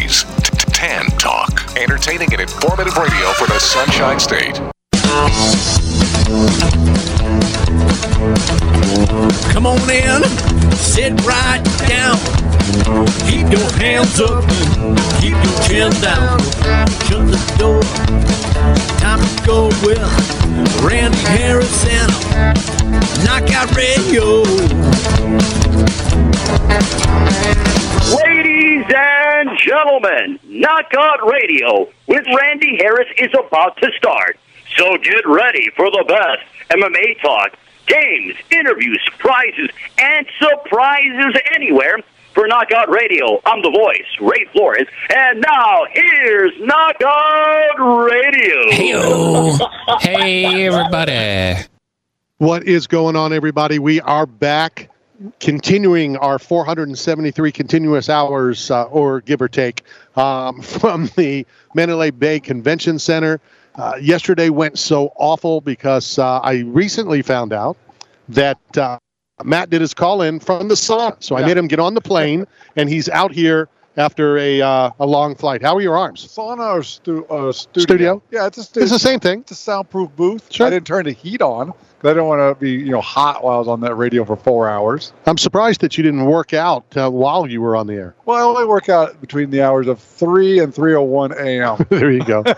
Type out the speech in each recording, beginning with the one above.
Randy's Tan Talk. Entertaining and informative radio for the Sunshine State. Come on in, sit right down. Keep your hands up, keep your chin down. Shut the door. Time to go with Randy Harrison. Knockout Radio. Ladies and gentlemen, Knockout Radio with Randy Harris is about to start. So get ready for the best MMA talk, games, interviews, prizes, and surprises anywhere. For Knockout Radio, I'm the voice, Ray Flores. And now, here's Knockout Radio. Hey-o. Hey, everybody. What is going on, everybody? We are back, continuing our 473 continuous hours, or give or take, from the Mandalay Bay Convention Center. Yesterday went so awful because I recently found out that Matt did his call-in from the sauna. So I made him get on the plane, and he's out here after a long flight. How are your arms? Sauna or studio? Yeah, it's a studio. It's the same thing. It's a soundproof booth. Sure. I didn't turn the heat on because I didn't want to be hot while I was on that radio for 4 hours. I'm surprised that you didn't work out while you were on the air. Well, I only work out between the hours of 3 and 3:01 a.m. There you go.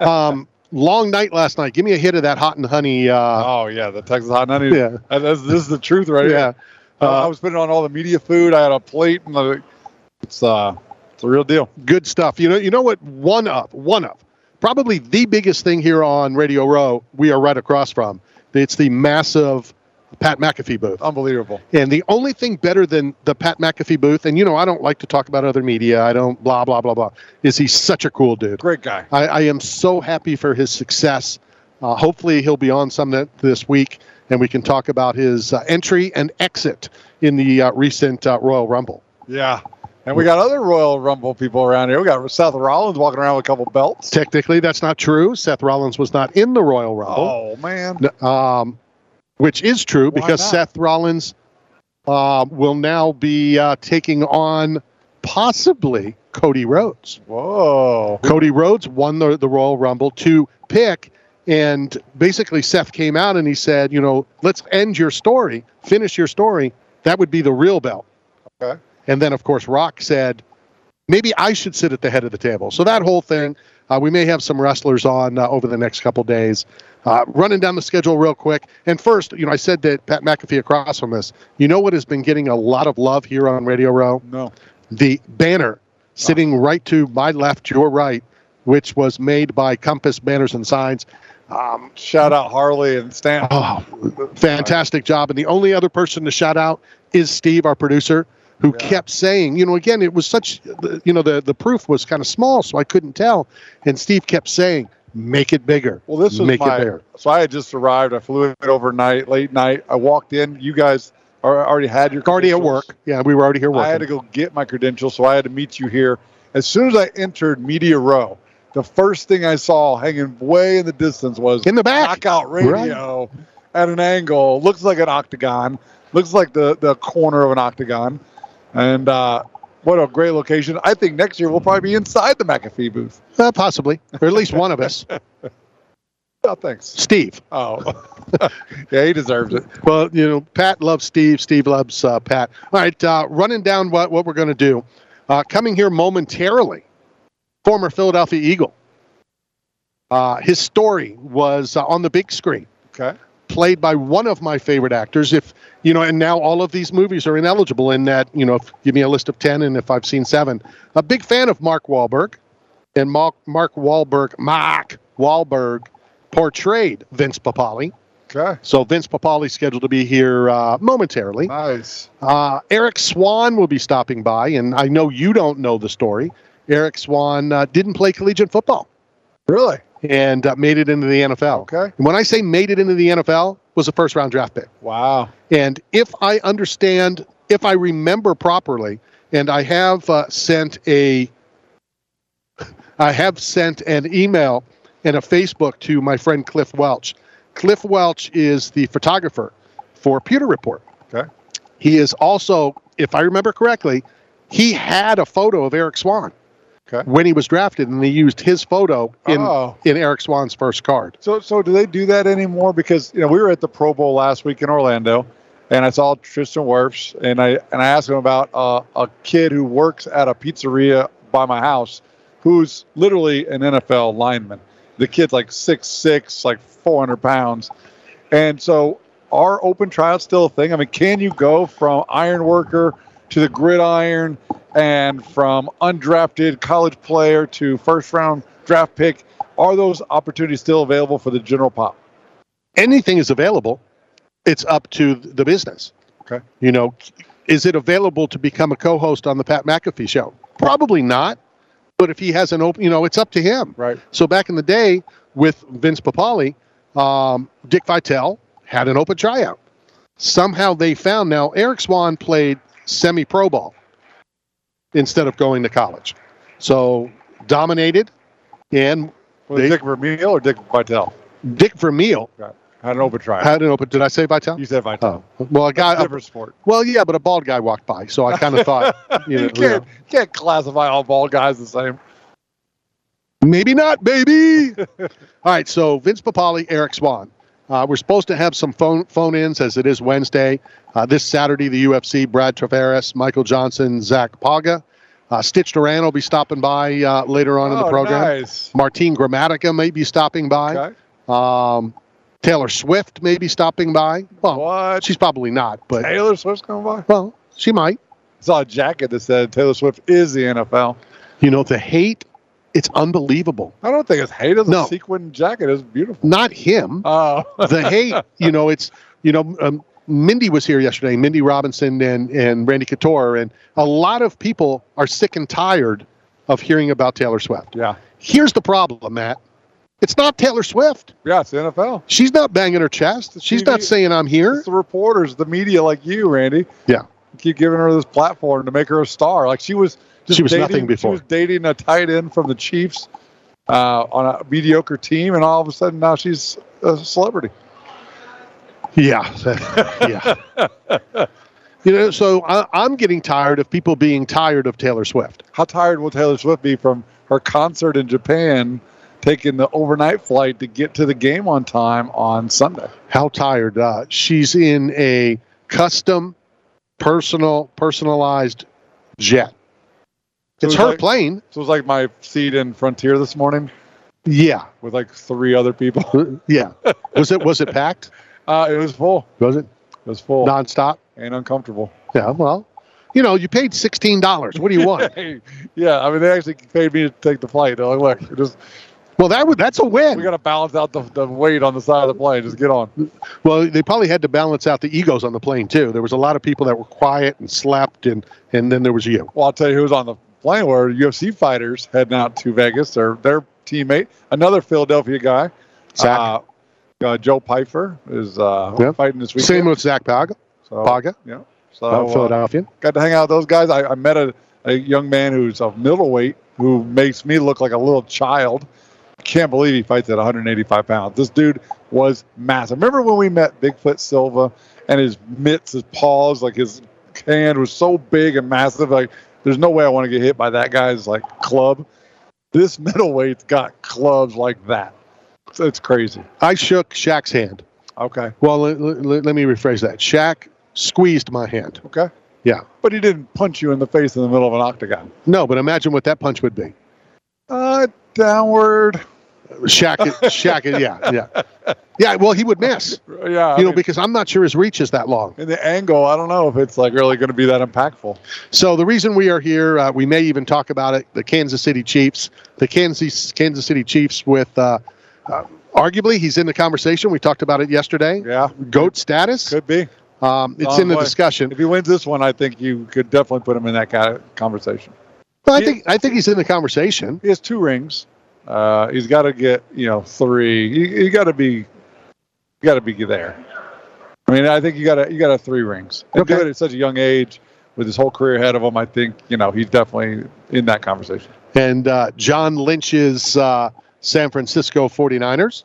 Long night last night. Give me a hit of that hot and honey. Oh, yeah, the Texas Hot and Honey. Yeah. This is the truth right Yeah. here. I was putting on all the media food. I had a plate. And it's a real deal. Good stuff. You know what? One of probably the biggest thing here on Radio Row we are right across from. It's the massive Pat McAfee booth. Unbelievable. And the only thing better than the Pat McAfee booth, and I don't like to talk about other media, I don't blah, blah, blah, blah, is he's such a cool dude. Great guy. I am so happy for his success. Hopefully he'll be on some this week, and we can talk about his entry and exit in the recent Royal Rumble. Yeah. And we got other Royal Rumble people around here. We got Seth Rollins walking around with a couple belts. Technically, that's not true. Seth Rollins was not in the Royal Rumble. Oh, man. Which is true because not? Seth Rollins will now be taking on possibly Cody Rhodes. Whoa. Cody Rhodes won the Royal Rumble to pick, and basically Seth came out and he said, let's end your story, finish your story. That would be the real belt. Okay. And then, of course, Rock said, maybe I should sit at the head of the table. So that whole thing, we may have some wrestlers on over the next couple days. Running down the schedule real quick. And first, I said that Pat McAfee across from us. You know what has been getting a lot of love here on Radio Row? No. The banner sitting right to my left, your right, which was made by Compass Banners and Signs. Shout out Harley and Stan. Oh, fantastic job. And the only other person to shout out is Steve, our producer, who kept saying, again, it was such, the proof was kind of small, so I couldn't tell. And Steve kept saying, make it bigger. Well, this was so I had just arrived. I flew in overnight, late night. I walked in. You guys already had your already at work. Yeah, we were already here working. I had to go get my credentials, so I had to meet you here. As soon as I entered Media Row, the first thing I saw hanging way in the distance was in the back Knockout Radio at an angle. Looks like an octagon. Looks like the corner of an octagon. And what a great location. I think next year we'll probably be inside the McAfee booth. Possibly. Or at least one of us. Oh, thanks. Steve. Oh. Yeah, he deserves it. Well, Pat loves Steve. Steve loves Pat. All right, running down what we're going to do. Coming here momentarily, former Philadelphia Eagle. His story was on the big screen. Okay. Played by one of my favorite actors. And now all of these movies are ineligible in that, give me a list of 10 and if I've seen 7. A big fan of Mark Wahlberg, and Mark Wahlberg portrayed Vince Papale. Okay. So Vince Papale is scheduled to be here momentarily. Nice. Eric Swan will be stopping by, and I know you don't know the story. Eric Swan didn't play collegiate football. Really? And made it into the NFL. Okay. And when I say made it into the NFL, was a first-round draft pick. Wow. And if I remember properly, and I have sent an email and a Facebook to my friend Cliff Welch. Cliff Welch is the photographer for Pewter Report. Okay. He is also, if I remember correctly, he had a photo of Eric Swan. Okay. when he was drafted, and they used his photo in Eric Swan's first card. So do they do that anymore? Because we were at the Pro Bowl last week in Orlando, and I saw Tristan Wirfs, and I asked him about a kid who works at a pizzeria by my house, who's literally an NFL lineman. The kid's like 6'6", like 400 pounds, and so are open tryouts still a thing? I mean, can you go from iron worker to the gridiron, and from undrafted college player to first-round draft pick? Are those opportunities still available for the general pop? Anything is available. It's up to the business. Okay. Is it available to become a co-host on the Pat McAfee show? Probably not. But if he has an open, it's up to him. Right. So back in the day with Vince Papale, Dick Vitale had an open tryout. Somehow they found, now Eric Swan played semi-pro ball instead of going to college. So dominated, and Was it Dick Vermeil or Dick Vitale? Dick Vermeil Had an open tryout. Did I say Vitale? You said Vitale. Oh. Well, Different sport. Well, yeah, but a bald guy walked by, so I kind of thought, You can't classify all bald guys the same. maybe not, baby. All right, so Vince Papale, Eric Swan. We're supposed to have some phone-ins, as it is Wednesday. This Saturday, the UFC, Brad Tavares, Michael Johnson, Zach Paga. Stitch Duran will be stopping by later on in the program. Nice. Martine Gramatica may be stopping by. Okay. Taylor Swift may be stopping by. Well, What? she's probably not, but Taylor Swift's coming by? well, she might. I saw a jacket that said Taylor Swift is the NFL. The hate, it's unbelievable. I don't think it's hate. It's No. a sequin jacket. It's beautiful. Not him. Oh. The hate, it's, Mindy was here yesterday, Mindy Robinson and Randy Couture, and a lot of people are sick and tired of hearing about Taylor Swift. Yeah. Here's the problem, Matt. It's not Taylor Swift. Yeah, it's the NFL. She's not banging her chest. She's TV. not saying I'm here. It's the reporters, the media like you, Randy. Yeah. Keep giving her this platform to make her a star. Like she was nothing before. She was dating a tight end from the Chiefs on a mediocre team, and all of a sudden now she's a celebrity. Yeah. Yeah. So I'm getting tired of people being tired of Taylor Swift. How tired will Taylor Swift be from her concert in Japan, taking the overnight flight to get to the game on time on Sunday? How tired? She's in a custom, personalized jet. So It's her plane. So it was like my seat in Frontier this morning Yeah. with like 3 other people. Yeah. Was it packed? It was full. Was it It was full nonstop? and uncomfortable. Yeah. Well, you paid $16. What do you want? Yeah, I mean, they actually paid me to take the flight. They're like, look, just Well, that's a win. we got to balance out the weight on the side of the plane. Just get on. Well, they probably had to balance out the egos on the plane too. There was a lot of people that were quiet and slept, and then there was you. Well, I'll tell you who was on the plane were UFC fighters heading out to Vegas. Their teammate, another Philadelphia guy, Zach. Joe Pfeiffer is fighting this weekend. Same with Zach Paga. So, Paga. Yeah. So Philadelphia. got to hang out with those guys. I met a young man who's a middleweight who makes me look like a little child. Can't believe he fights at 185 pounds. This dude was massive. Remember when we met Bigfoot Silva and his mitts, his paws, like his hand was so big and massive. Like there's no way I want to get hit by that guy's like club. This middleweight's got clubs like that. So it's crazy. I shook Shaq's hand. Okay. Well, let me rephrase that. Shaq squeezed my hand. Okay. Yeah. But he didn't punch you in the face in the middle of an octagon. No, but imagine what that punch would be. Downward. Shaq, yeah. Yeah, well, he would miss. Yeah. I mean, because I'm not sure his reach is that long. in the angle, I don't know if it's like really going to be that impactful. So the reason we are here, we may even talk about it, the Kansas City Chiefs. The Kansas City Chiefs with, arguably, he's in the conversation. We talked about it yesterday. Yeah. GOAT status. Could be. It's in the discussion. If he wins this one, I think you could definitely put him in that kind of conversation. Well, I think he's in the conversation. He has 2 rings. He's got to get 3. You got to be there. I mean, I think you got to have 3 rings. And do it at such a young age with his whole career ahead of him. I think he's definitely in that conversation. And John Lynch's San Francisco 49ers.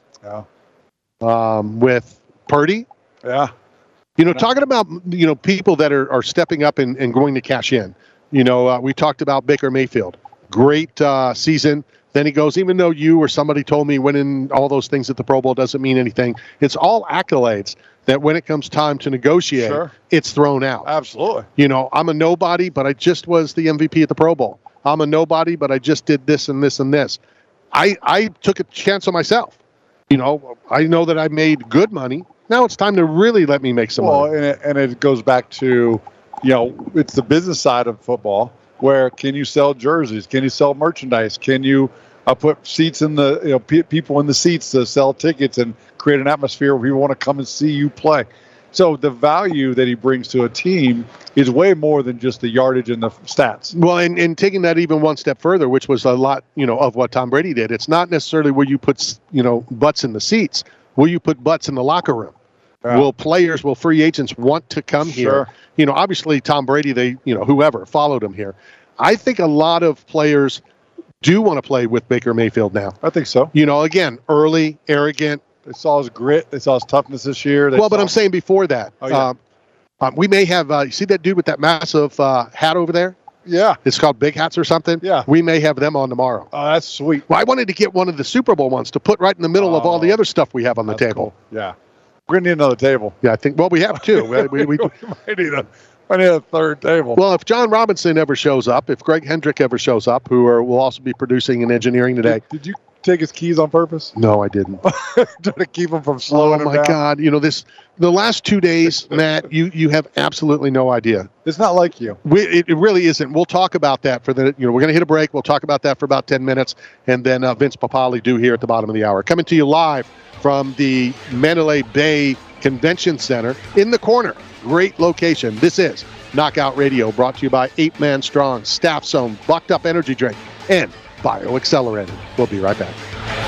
Yeah. With Purdy. Yeah. Talking about people that are stepping up and going to cash in. We talked about Baker Mayfield. great season. Then he goes, even though you or somebody told me winning all those things at the Pro Bowl doesn't mean anything, it's all accolades that when it comes time to negotiate, it's thrown out. Absolutely. You know, I'm a nobody, but I just was the MVP at the Pro Bowl. I'm a nobody, but I just did this and this and this. I took a chance on myself. You know, I know that I made good money. Now it's time to really let me make some money. And it goes back to, you know, it's the business side of football where can you sell jerseys? Can you sell merchandise? Can you put seats in the, you know, people in the seats to sell tickets and create an atmosphere where people want to come and see you play? So the value that he brings to a team is way more than just the yardage and the stats. Well, and taking that even one step further, which was a lot, you know, of what Tom Brady did. It's not necessarily where you put, you know, butts in the seats. Will you put butts in the locker room? Yeah. Will free agents want to come here? You know, obviously Tom Brady, whoever followed him here. I think a lot of players do want to play with Baker Mayfield now. I think so. You know, again, early, arrogant. They saw his grit. They saw his toughness this year. But I'm saying before that, we may have, you see that dude with that massive hat over there? Yeah. It's called Big Hats or something? Yeah. We may have them on tomorrow. Oh, that's sweet. Well, I wanted to get one of the Super Bowl ones to put right in the middle of all the other stuff we have on the table. Cool. Yeah. We're going to need another table. Yeah, I think, well, we have two. we might need a third table. Well, if John Robinson ever shows up, if Greg Hendrick ever shows up, will also be producing and engineering today. Did you take his keys on purpose? No, I didn't. Trying to keep him from slowing him down. Oh, my God. You know, the last 2 days, Matt, you have absolutely no idea. It's not like you. It really isn't. We'll talk about that we're going to hit a break. We'll talk about that for about 10 minutes. And then Vince Papali due here at the bottom of the hour. Coming to you live from the Mandalay Bay Convention Center in the corner. Great location. This is Knockout Radio, brought to you by 8 Man Strong, Staff Zone, Bucked Up Energy Drink, and BioAccelerated. We'll be right back.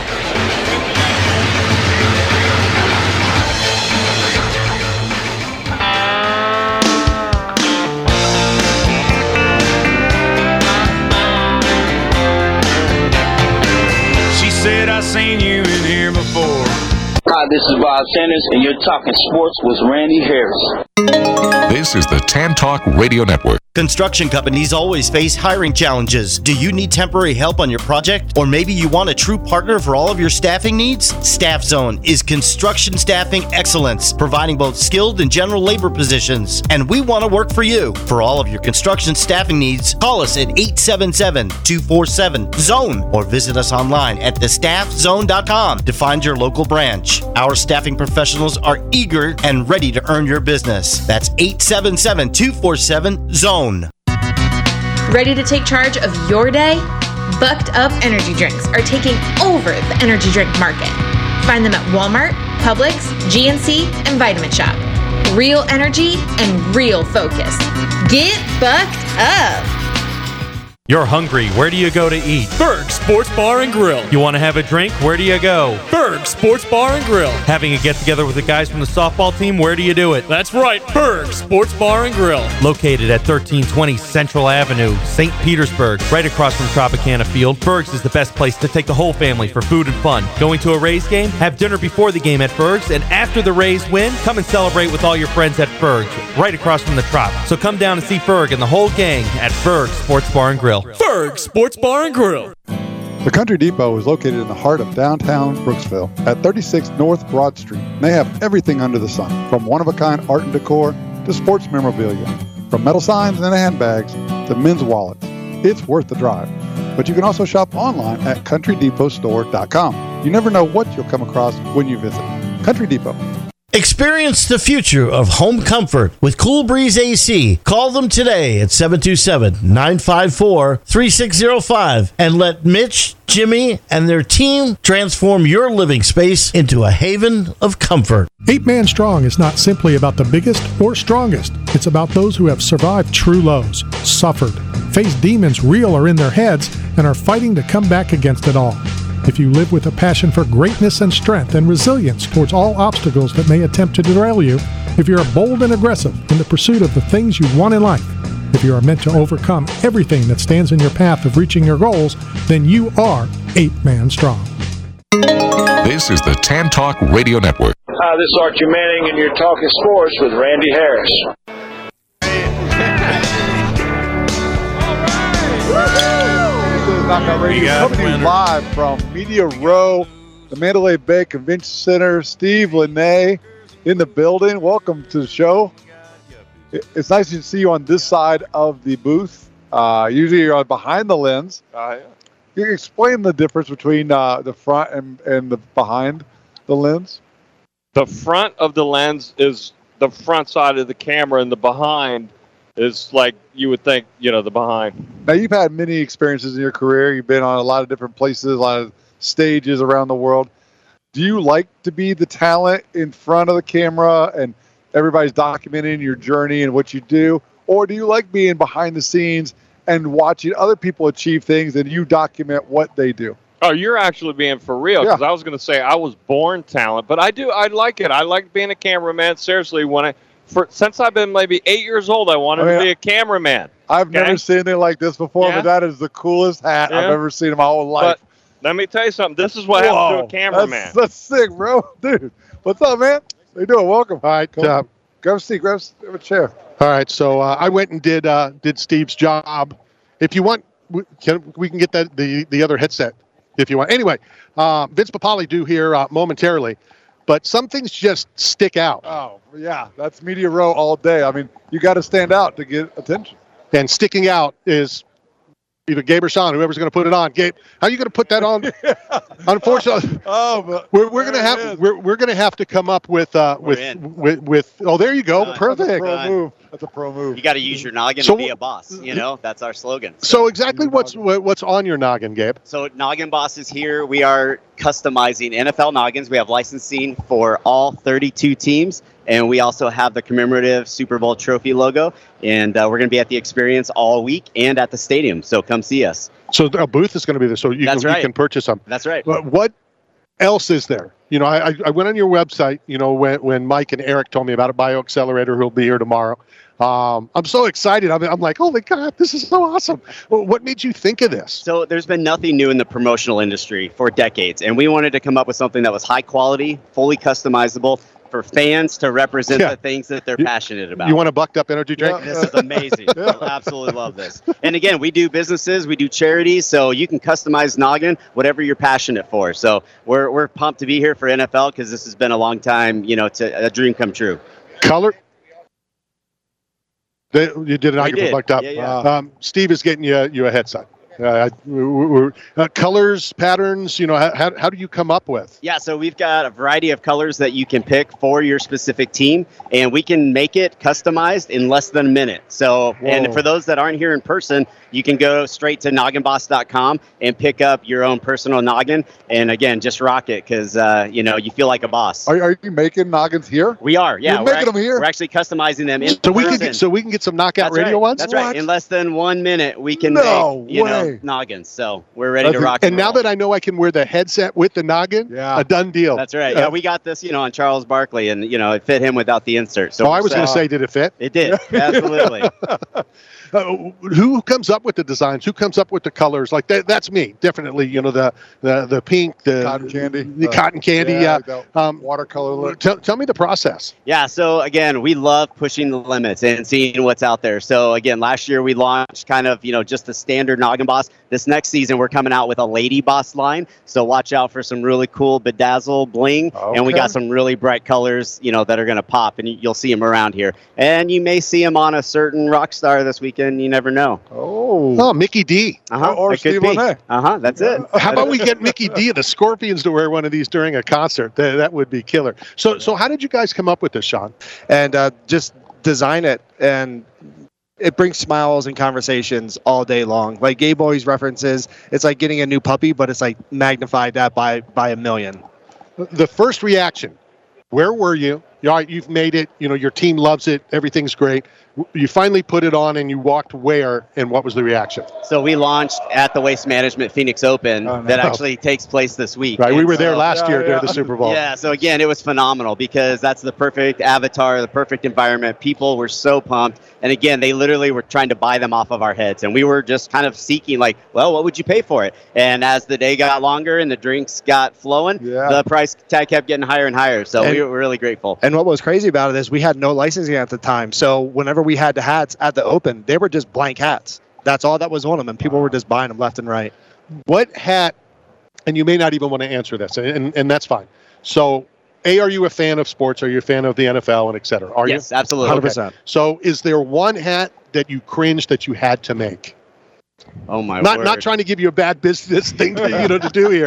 She said, I seen you in here before. Hi, this is Bob Sanders, and you're talking sports with Randy Harris. This is the Tan Talk Radio Network. Construction companies always face hiring challenges. Do you need temporary help on your project? Or maybe you want a true partner for all of your staffing needs? Staff Zone is construction staffing excellence, providing both skilled and general labor positions. And we want to work for you. For all of your construction staffing needs, call us at 877-247-ZONE or visit us online at thestaffzone.com to find your local branch. Our staffing professionals are eager and ready to earn your business. That's 877-247-ZONE. Ready to take charge of your day? Bucked Up Energy Drinks are taking over the energy drink market. Find them at Walmart, Publix, GNC, and Vitamin Shop. Real energy and real focus. Get bucked up. You're hungry. Where do you go to eat? Berg Sports Bar and Grill. You want to have a drink? Where do you go? Berg Sports Bar and Grill. Having a get-together with the guys from the softball team? Where do you do it? That's right, Berg Sports Bar and Grill. Located at 1320 Central Avenue, St. Petersburg, right across from Tropicana Field. Berg's is the best place to take the whole family for food and fun. Going to a Rays game? Have dinner before the game at Berg's, and after the Rays win, come and celebrate with all your friends at Berg's, right across from the Trop. So come down and see Berg and the whole gang at Berg Sports Bar and Grill. Berg Sports Bar and Grill. The Country Depot is located in the heart of downtown Brooksville at 36 North Broad Street. They have everything under the sun, from one-of-a-kind art and decor to sports memorabilia, from metal signs and handbags to men's wallets. It's worth the drive. But you can also shop online at CountryDepotStore.com. You never know what you'll come across when you visit. Country Depot. Experience the future of home comfort with Cool Breeze AC. Call them today at 727-954-3605 and let Mitch, Jimmy, and their team transform your living space into a haven of comfort. 8 Man Strong is not simply about the biggest or strongest. It's about those who have survived true lows, suffered, faced demons real or in their heads, and are fighting to come back against it all. If you live with a passion for greatness and strength and resilience towards all obstacles that may attempt to derail you, if you're bold and aggressive in the pursuit of the things you want in life, if you are meant to overcome everything that stands in your path of reaching your goals, then you are 8 Man Strong. This is the Tan Talk Radio Network. Hi, this is Archie Manning, and you're talking sports with Randy Harris. Knockout Radio, coming to you live from Media Row, the Mandalay Bay Convention Center. Steve Linay in the building. Welcome to the show. It's nice to see you on this side of the booth. Usually you're on behind the lens. Yeah. Can you explain the difference between the front and the behind the lens? The front of the lens is the front side of the camera, and the behind is like you would think, the behind. Now, you've had many experiences in your career. You've been on a lot of different places, a lot of stages around the world. Do you like to be the talent in front of the camera and everybody's documenting your journey and what you do? Or do you like being behind the scenes and watching other people achieve things and you document what they do? Oh, you're actually being for real, because I was going to say I was born talent, but I like it. I like being a cameraman. Seriously, since I've been maybe 8 years old, I wanted to be a cameraman. I've never seen anything like this before, but that is the coolest hat I've ever seen in my whole life. But let me tell you something. This is what happens to a cameraman. That's sick, bro. Dude, what's up, man? How you doing? Welcome. All right. Grab a seat. Grab a chair. All right. So I went and did Steve's job. If you want, we can get the other headset if you want. Anyway, Vince Papale due here momentarily, but some things just stick out. Oh, yeah. That's Media Row all day. I mean, you got to stand out to get attention. And sticking out is either Gabe or Sean, whoever's going to put it on. Gabe, how are you going to put that on? Unfortunately, we're going to have to come up with. Oh, there you go. Perfect. That's a pro move. You got to use your noggin to be a boss. That's our slogan. So exactly what's on your noggin, Gabe? So Noggin Boss is here. We are customizing NFL noggins. We have licensing for all 32 teams. And we also have the commemorative Super Bowl trophy logo. And we're going to be at the experience all week and at the stadium. So come see us. So a booth is going to be there, so you can purchase them. That's right. But what else is there? I went on your website, when Mike and Eric told me about a BioAccelerator who'll be here tomorrow. I'm so excited. I'm like, oh my God, this is so awesome. Well, what made you think of this? So there's been nothing new in the promotional industry for decades. And we wanted to come up with something that was high quality, fully customizable, for fans to represent the things that they're passionate about. You want a bucked up energy drink? This is amazing. I absolutely love this. And again, we do businesses, we do charities, so you can customize Noggin, whatever you're passionate for. So we're pumped to be here for NFL because this has been a long time, a dream come true. Color? You did a Noggin for bucked up. Yeah. Steve is getting you a headset. Colors, patterns, how do you come up with? Yeah, so we've got a variety of colors that you can pick for your specific team, and we can make it customized in less than a minute. So, and for those that aren't here in person, you can go straight to nogginboss.com and pick up your own personal noggin. And again, just rock it because, you feel like a boss. Are you making noggins here? We are, yeah. You're making them here? We're actually customizing them in person. So we can get some knockout radio ones? That's right. In less than 1 minute, we can make, noggins. So we're ready to rock and now that I know I can wear the headset with the noggin, a done deal. That's right. Yeah, we got this, on Charles Barkley, and, it fit him without the insert. So I was going to say, did it fit? It did. Absolutely. Who comes up with the designs? Who comes up with the colors? Like that's me, definitely. The pink, the cotton candy, cotton candy, watercolor look. Tell me the process. Yeah. So again, we love pushing the limits and seeing what's out there. So again, last year we launched kind of just the standard Noggin Boss. This next season we're coming out with a Lady Boss line. So watch out for some really cool bedazzle bling, and we got some really bright colors, that are going to pop, and you'll see them around here. And you may see them on a certain rock star this weekend. You never know. Oh, Mickey D. Or Steve Linay. That's it. How about we get Mickey D of the Scorpions to wear one of these during a concert? That would be killer. So how did you guys come up with this, Sean? And just design it, and it brings smiles and conversations all day long. Like Gabe always references, it's like getting a new puppy, but it's like magnified that by a million. The first reaction, where were you? You've made it. Your team loves it. Everything's great. You finally put it on and you walked where, and what was the reaction? So we launched at the Waste Management Phoenix Open that actually takes place this week. Right, we were there last year during the Super Bowl. Yeah, so again, it was phenomenal because that's the perfect avatar, the perfect environment. People were so pumped. And again, they literally were trying to buy them off of our heads. And we were just kind of seeking what would you pay for it? And as the day got longer and the drinks got flowing, the price tag kept getting higher and higher. So we were really grateful. And what was crazy about it is we had no licensing at the time. So whenever we had the hats at the Open, they were just blank hats. That's all that was on them, and people were just buying them left and right. What hat, and you may not even want to answer this, and that's fine. So, are you a fan of sports? Are you a fan of the NFL and et cetera? Are you? Yes, absolutely. 100%. Okay. So is there one hat that you cringed that you had to make? Oh, my word. Not trying to give you a bad business thing to do here.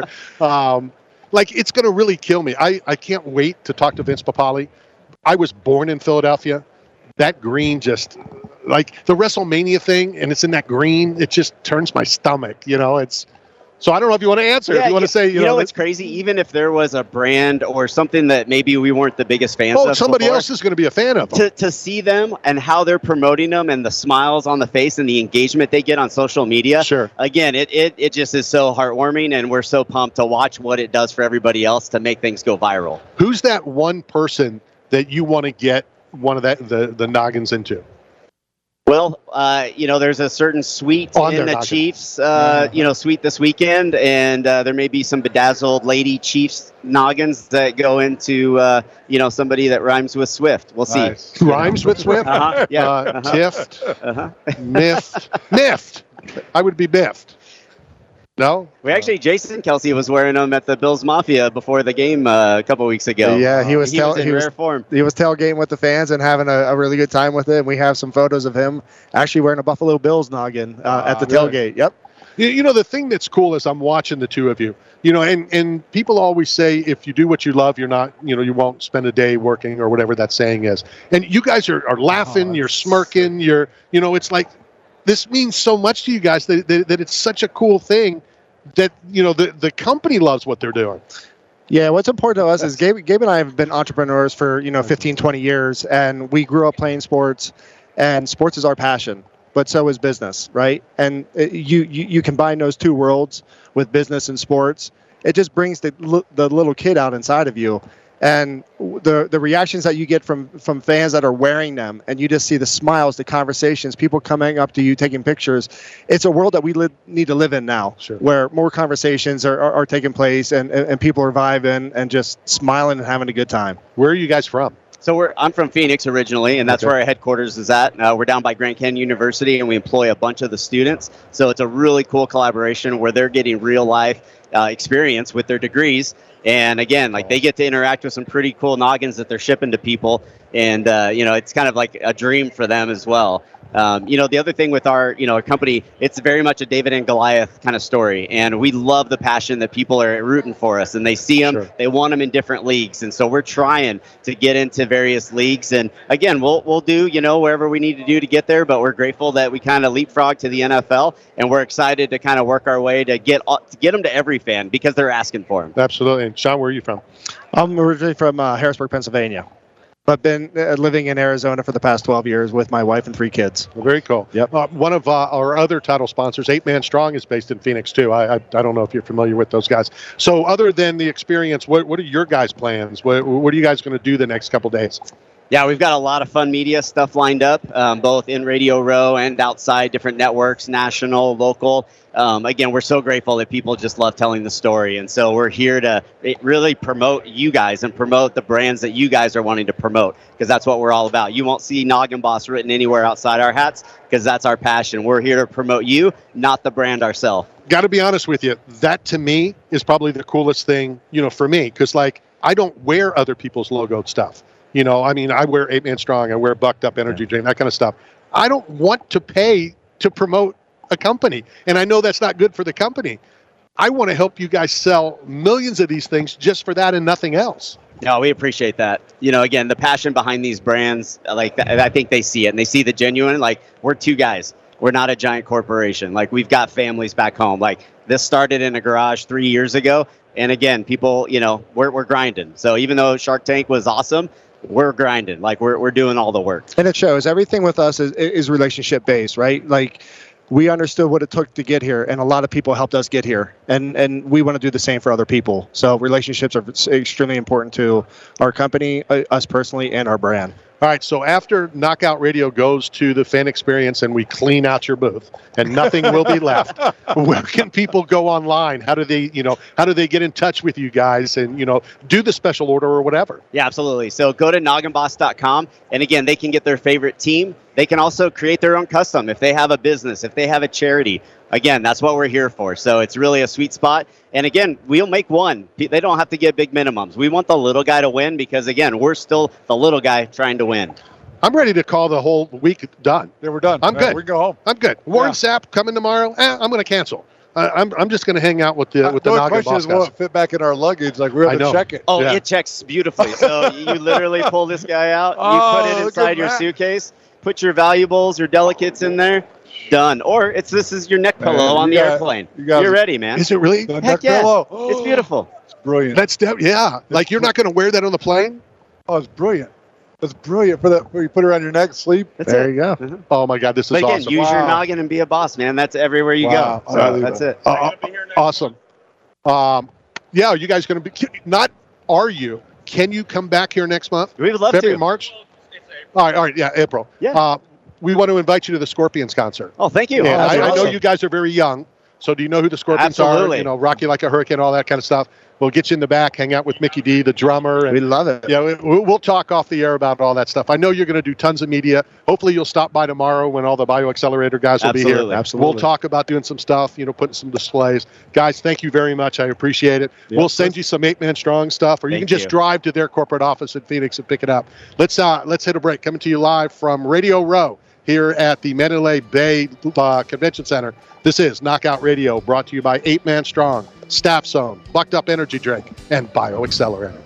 It's going to really kill me. I can't wait to talk to Vince Papale. I was born in Philadelphia. That green just, like the WrestleMania thing, and it's in that green, it just turns my stomach. So I don't know if you want to answer. Yeah, if you want to say, you know, it's crazy. Even if there was a brand or something that maybe we weren't the biggest fans of, somebody else is going to be a fan of them. To see them and how they're promoting them and the smiles on the face and the engagement they get on social media. Sure. Again, it just is so heartwarming, and we're so pumped to watch what it does for everybody else to make things go viral. Who's that one person that you want to get one of the noggins into? Well, there's a certain suite in the Chiefs, suite this weekend, and there may be some bedazzled lady Chiefs noggins that go into, somebody that rhymes with Swift. We'll see. Nice. Rhymes with Swift? Yeah. Tift? Miffed. I would be miffed. No? Jason Kelsey was wearing them at the Bills Mafia before the game a couple weeks ago. Yeah, he was in rare form. He was tailgating with the fans and having a really good time with it. And we have some photos of him actually wearing a Buffalo Bills noggin at the tailgate. Yep. The thing that's cool is I'm watching the two of you. And people always say if you do what you love, you're not, you won't spend a day working or whatever that saying is. And you guys are laughing, you're smirking, it's like, this means so much to you guys that it's such a cool thing that, the company loves what they're doing. Yeah, what's important to us is Gabe and I have been entrepreneurs for, 15, 20 years, and we grew up playing sports, and sports is our passion, but so is business, right? And you combine those two worlds with business and sports, it just brings the little kid out inside of you. And the reactions that you get from fans that are wearing them, and you just see the smiles, the conversations, people coming up to you, taking pictures. It's a world that we need to live in now, where more conversations are taking place, and people are vibing and just smiling and having a good time. Where are you guys from? So I'm from Phoenix originally, and that's where our headquarters is at. We're down by Grand Canyon University, and we employ a bunch of the students. So it's a really cool collaboration where they're getting real life experience with their degrees. And again, they get to interact with some pretty cool noggins that they're shipping to people. And, it's kind of like a dream for them as well. The other thing with our company, it's very much a David and Goliath kind of story. And we love the passion that people are rooting for us. And they see them, they want them in different leagues. And so we're trying to get into various leagues. And again, we'll do, wherever we need to do to get there. But we're grateful that we kind of leapfrog to the NFL. And we're excited to kind of work our way to get them to every fan because they're asking for them. Absolutely. And Sean, where are you from? I'm originally from Harrisburg, Pennsylvania. I've been living in Arizona for the past 12 years with my wife and 3 kids. Very cool. Yep. One of our other title sponsors, 8 Man Strong, is based in Phoenix, too. I don't know if you're familiar with those guys. So other than the experience, what are your guys' plans? What are you guys going to do the next couple days? Yeah, we've got a lot of fun media stuff lined up, both in Radio Row and outside, different networks, national, local. Again, we're so grateful that people just love telling the story. And so we're here to really promote you guys and promote the brands that you guys are wanting to promote, because that's what we're all about. You won't see Noggin Boss written anywhere outside our hats, because that's our passion. We're here to promote you, not the brand ourselves. Got to be honest with you. That, to me, is probably the coolest thing, for me, because, I don't wear other people's logoed stuff. I wear 8 Man Strong, I wear Bucked Up Energy Drink, that kind of stuff. I don't want to pay to promote a company, and I know that's not good for the company. I want to help you guys sell millions of these things just for that and nothing else. No, we appreciate that. Again, the passion behind these brands, I think they see it, and they see the genuine, we're 2 guys. We're not a giant corporation. We've got families back home. This started in a garage 3 years ago, and again, people, we're grinding. So even though Shark Tank was awesome, we're grinding. We're doing all the work. And it shows. Everything with us is relationship based, right? We understood what it took to get here, and a lot of people helped us get here, and we want to do the same for other people. So relationships are extremely important to our company, us personally, and our brand. All right, so after Knockout Radio goes to the fan experience and we clean out your booth and nothing will be left, where can people go online? How do they get in touch with you guys and, do the special order or whatever? Yeah, absolutely. So go to nogginboss.com, and again, they can get their favorite team. They can also create their own custom if they have a business, if they have a charity. again, that's what we're here for. So it's really a sweet spot. And again, we'll make one. They don't have to get big minimums. We want the little guy to win because, again, we're still the little guy trying to win. I'm ready to call the whole week done. Yeah, we're done. I'm good. We can go home. I'm good. Warren Sapp coming tomorrow. I'm going to cancel. I'm just going to hang out with the Noggin question Boss is, will guys. it fit back in our luggage? Like, we have to check it. Oh, it checks beautifully. So you literally pull this guy out, you put it inside your suitcase, put your valuables, your delicates in there, done. Or this is your neck pillow on the airplane. You're ready, man. Is it really? Heck yeah. It's beautiful. It's brilliant. Like, you're not going to wear that on the plane? Oh, it's brilliant. It's brilliant for that. Where you put it around your neck, sleep. There you go. Mm-hmm. Oh my God, this is but again, awesome. Use your noggin and be a boss, man. That's everywhere you go. So that's it. Awesome. Yeah, are you guys going to be? Not are you? Can you come back here next month? We would love February, to. March. All right. Yeah, April. Yeah. We want to invite you to the Scorpions concert. Oh, thank you. And I know awesome. you guys are very young. So do you know who the Scorpions Absolutely. are? You know, Rock You Like a Hurricane, all that kind of stuff. We'll get you in the back, hang out with Mickey D, the drummer. And, we love it. Yeah, we'll talk off the air about all that stuff. I know you're going to do tons of media. Hopefully you'll stop by tomorrow when all the BioAccelerator guys will be here. Absolutely. We'll talk about doing some stuff, putting some displays. Guys, thank you very much. I appreciate it. Yep. We'll send you some 8-Man Strong stuff, or you can just drive to their corporate office in Phoenix and pick it up. Let's hit a break. Coming to you live from Radio Row here at the Mandalay Bay Convention Center. This is Knockout Radio, brought to you by 8-Man Strong, Staff Zone, Bucked Up Energy Drink, and BioAccelerator.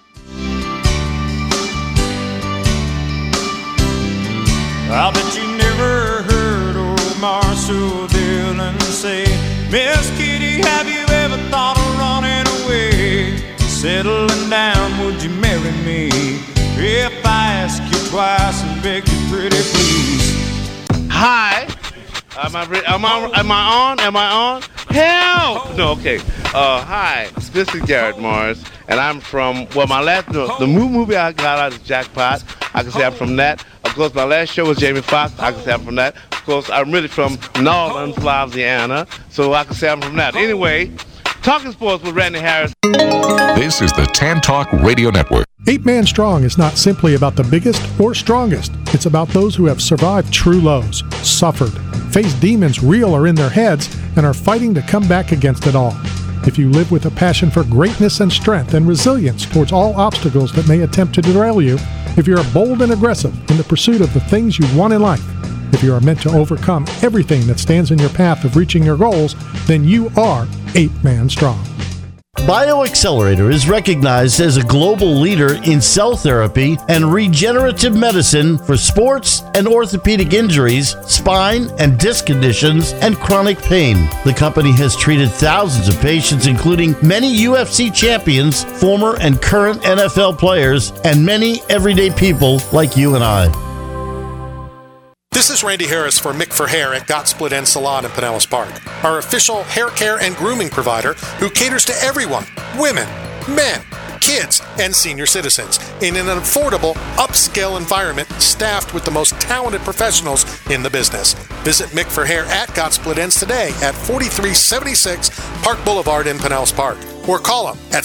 I bet you never heard old Marshall Dillon say, Miss Kitty, have you ever thought of running away? Settling down, would you marry me? If I ask you twice and beg you pretty please. Hi. Am I on? Hell! No, okay. Hi, this is Garrett Morris, and I'm from, the movie I got out is Jackpot. I can say I'm from that. Of course, my last show was Jamie Foxx. I can say I'm from that. Of course, I'm really from New Orleans, Louisiana, so I can say I'm from that. Anyway, Talking Sports with Randy Harris. This is the Tan Talk Radio Network. 8-Man Strong is not simply about the biggest or strongest. It's about those who have survived true lows, suffered, faced demons real or in their heads, and are fighting to come back against it all. If you live with a passion for greatness and strength and resilience towards all obstacles that may attempt to derail you, if you're bold and aggressive in the pursuit of the things you want in life, if you are meant to overcome everything that stands in your path of reaching your goals, then you are 8-Man Strong. BioAccelerator is recognized as a global leader in cell therapy and regenerative medicine for sports and orthopedic injuries, spine and disc conditions, and chronic pain. The company has treated thousands of patients, including many UFC champions, former and current NFL players, and many everyday people like you and I. This is Randy Harris for Mick for Hair at Got Split End Salon in Pinellas Park, our official hair care and grooming provider who caters to everyone, women, men, kids, and senior citizens in an affordable, upscale environment staffed with the most talented professionals in the business. Visit Mick for Hair at Got Split Ends today at 4376 Park Boulevard in Pinellas Park, or call them at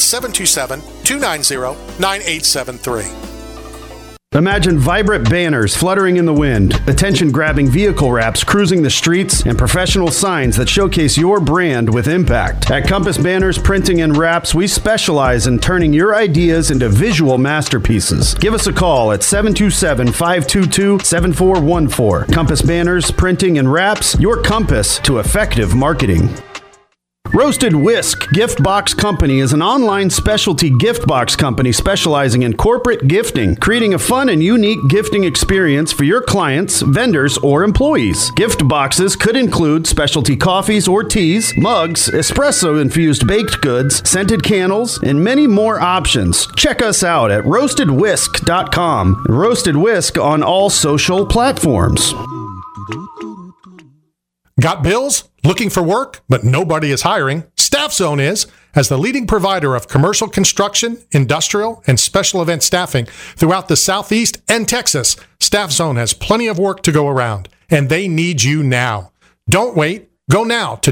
727-290-9873. Imagine vibrant banners fluttering in the wind, attention-grabbing vehicle wraps cruising the streets, and professional signs that showcase your brand with impact. At Compass Banners, Printing, and Wraps, we specialize in turning your ideas into visual masterpieces. Give us a call at 727-522-7414. Compass Banners, Printing, and Wraps, your compass to effective marketing. Roasted Whisk Gift Box Company is an online specialty gift box company specializing in corporate gifting, creating a fun and unique gifting experience for your clients, vendors, or employees. Gift boxes could include specialty coffees or teas, mugs, espresso-infused baked goods, scented candles, and many more options. Check us out at roastedwhisk.com. Roasted Whisk on all social platforms. Got bills? Looking for work, but nobody is hiring? Staff Zone is. As the leading provider of commercial construction, industrial, and special event staffing throughout the Southeast and Texas, Staff Zone has plenty of work to go around, and they need you now. Don't wait. Go now to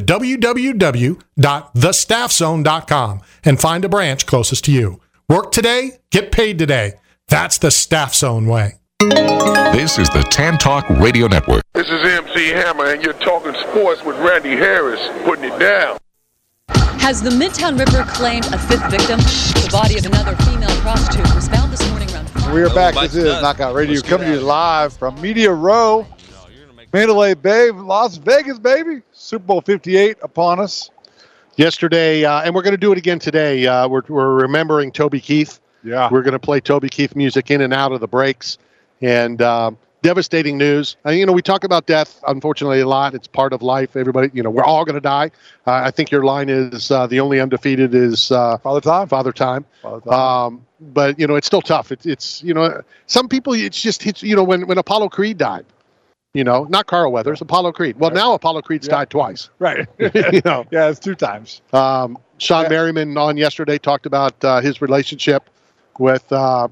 www.thestaffzone.com and find a branch closest to you. Work today, get paid today. That's the Staff Zone way. This is the Tan Talk Radio Network. This is MC Hammer, and you're talking sports with Randy Harris, putting it down. Has the Midtown Ripper claimed a fifth victim? The body of another female prostitute was found this morning around 5. We are back. This is Knockout Radio, coming to you live from Media Row, Mandalay Bay, Las Vegas, baby. Super Bowl 58 upon us. Yesterday, and we're going to do it again today. We're remembering Toby Keith. Yeah. We're going to play Toby Keith music in and out of the breaks. And devastating news. We talk about death, unfortunately, a lot. It's part of life. Everybody, we're all going to die. I think your line is the only undefeated is Father Time. Father Time. But, it's still tough. It's some people, it's when Apollo Creed died. Not Carl Weathers, Apollo Creed. Well, now Apollo Creed's died twice. Right. Yeah, it's 2 times. Sean Merriman on yesterday talked about his relationship with, oh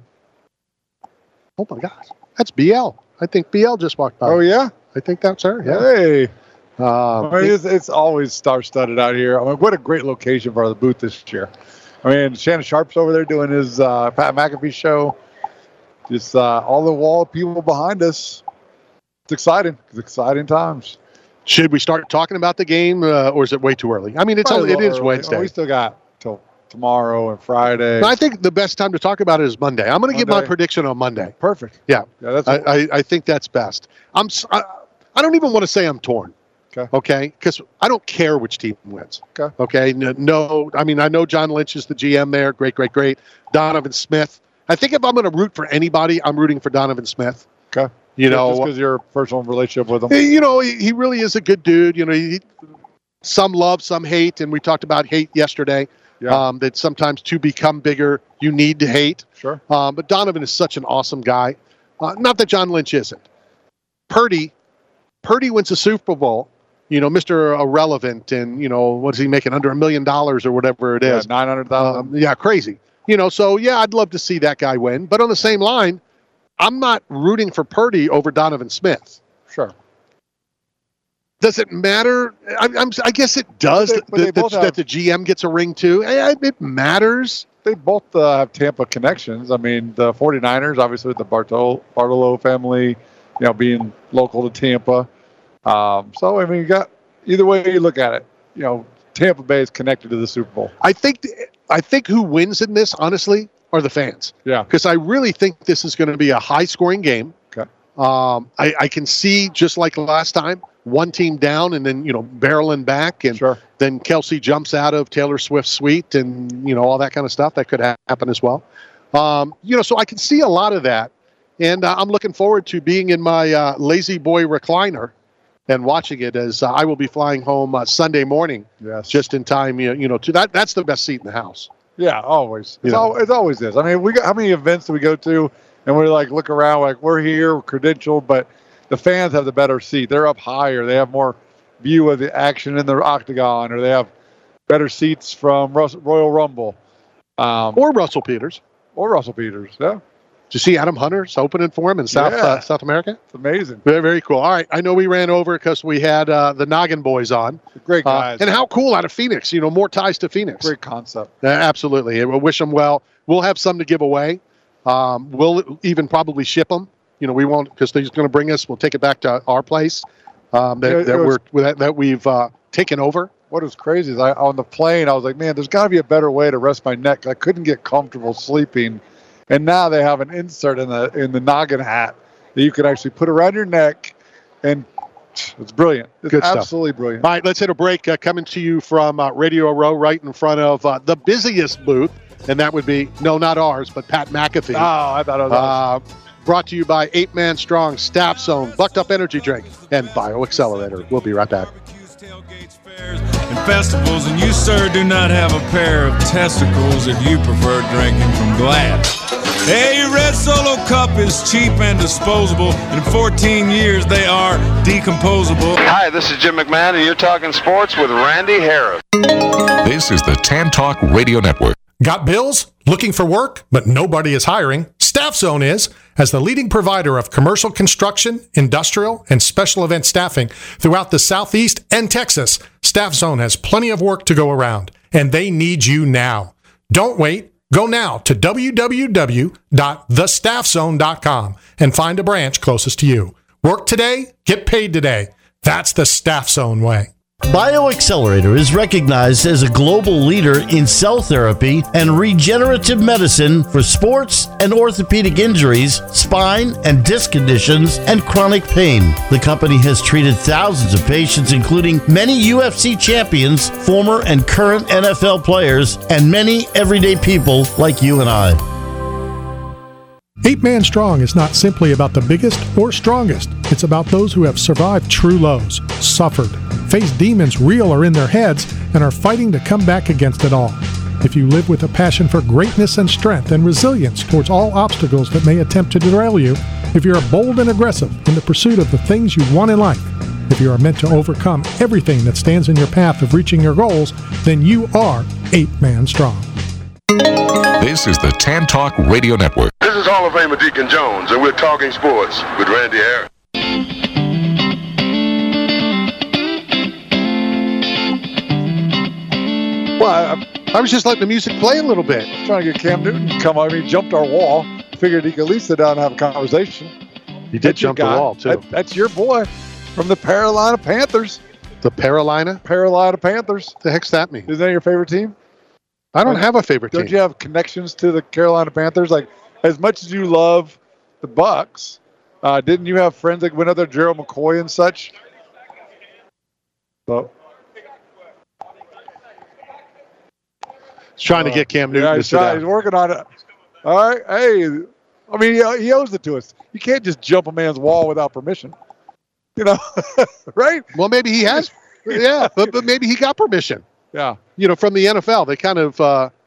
my gosh, that's BL. I think BL just walked by. Oh, yeah? I think that's her. Yeah. Hey. It's always star-studded out here. What a great location for the booth this year. Shannon Sharp's over there doing his Pat McAfee show. Just all the wall of people behind us. It's exciting. It's exciting times. Should we start talking about the game, or is it way too early? It is Wednesday. We still got till tomorrow and Friday. No, I think the best time to talk about it is Monday. I'm going to give my prediction on Monday. Perfect. Yeah, that's I think that's best. I don't even want to say I'm torn. Okay, because I don't care which team wins. Okay. No, I know John Lynch is the GM there. Great. Donovan Smith. I think if I'm going to root for anybody, I'm rooting for Donovan Smith. Okay. Just because your personal relationship with him. He really is a good dude. Some love, some hate, and we talked about hate yesterday. Yeah. That sometimes to become bigger, you need to hate. Sure. But Donovan is such an awesome guy. Not that John Lynch isn't. Purdy wins a Super Bowl. Mr. Irrelevant, and what is he making, under $1 million or whatever it is? $900,000. Crazy. So I'd love to see that guy win. But on the same line, I'm not rooting for Purdy over Donovan Smith. Sure. Does it matter? I guess it does that the GM gets a ring too. It matters. They both have Tampa connections. The 49ers, obviously, with the Bartolo family, being local to Tampa. You got either way you look at it. Tampa Bay is connected to the Super Bowl. I think who wins in this, honestly, are the fans. Yeah. Because I really think this is going to be a high-scoring game. Okay. I can see, just like last time, one team down and then, barreling back. And then Kelsey jumps out of Taylor Swift's suite and, all that kind of stuff. That could happen as well. So I can see a lot of that. And I'm looking forward to being in my lazy boy recliner and watching it, as I will be flying home Sunday morning. Yes. Just in time, to that. That's the best seat in the house. Yeah, always. It always is. We got, how many events do we go to, and we're look around, we're here, we're credentialed, but the fans have the better seat. They're up higher. They have more view of the action in the octagon, or they have better seats from Royal Rumble. Or Russell Peters. Yeah. Did you see Adam Hunter's opening for him in South America? It's amazing. Very, very cool. All right. I know we ran over because we had the Noggin Boys on. Great guys. And how cool out of Phoenix. More ties to Phoenix. Great concept. Absolutely. And we'll wish them well. We'll have some to give away. We'll even probably ship them. We won't, because they're going to bring us. We'll take it back to our place that we've taken over. What was crazy is on the plane, I was like, man, there's got to be a better way to rest my neck. I couldn't get comfortable sleeping. And now they have an insert in the noggin hat that you can actually put around your neck, and it's brilliant. It's good stuff. Absolutely brilliant. All right, let's hit a break. Coming to you from Radio Row, right in front of the busiest booth, and that would be, no, not ours, but Pat McAfee. Oh, I thought it was ours. Brought to you by 8 Man Strong, Staff Zone, Bucked Up Energy Drink, and BioAccelerator. We'll be right back. And festivals, and you, sir, do not have a pair of testicles if you prefer drinking from glass. A Red Solo Cup is cheap and disposable. In 14 years, they are decomposable. Hi, this is Jim McMahon, and you're talking sports with Randy Harris. This is the Tan Talk Radio Network. Got bills? Looking for work, but nobody is hiring? Staff Zone is. As the leading provider of commercial construction, industrial, and special event staffing throughout the Southeast and Texas, Staff Zone has plenty of work to go around, and they need you now. Don't wait. Go now to www.thestaffzone.com and find a branch closest to you. Work today, get paid today. That's the Staff Zone way. BioAccelerator is recognized as a global leader in cell therapy and regenerative medicine for sports and orthopedic injuries, spine and disc conditions, and chronic pain. The company has treated thousands of patients, including many UFC champions, former and current NFL players, and many everyday people like you and I. 8-Man Strong is not simply about the biggest or strongest. It's about those who have survived true lows, suffered, faced demons real or in their heads, and are fighting to come back against it all. If you live with a passion for greatness and strength and resilience towards all obstacles that may attempt to derail you, if you're bold and aggressive in the pursuit of the things you want in life, if you are meant to overcome everything that stands in your path of reaching your goals, then you are 8-Man Strong. This is the Tan Talk Radio Network. This is Hall of Famer Deacon Jones, and we're talking sports with Randy Harris. Well, I was just letting the music play a little bit. Trying to get Cam Newton to come on. I mean, he jumped our wall. Figured he could at least sit down and have a conversation. He did jump the wall, too. That's your boy from the Carolina Panthers. The Carolina Panthers. The heck's that mean? Isn't that your favorite team? I don't have a favorite team. Don't you have connections to the Carolina Panthers? Like, as much as you love the Bucks, didn't you have friends that went out there, Gerald McCoy and such? So, he's trying to get Cam Newton to sit down. He's working on it. All right. Hey, I mean, he owes it to us. You can't just jump a man's wall without permission. You know, right? Well, maybe he has. Yeah, but maybe he got permission. Yeah. You know, from the NFL, they kind of,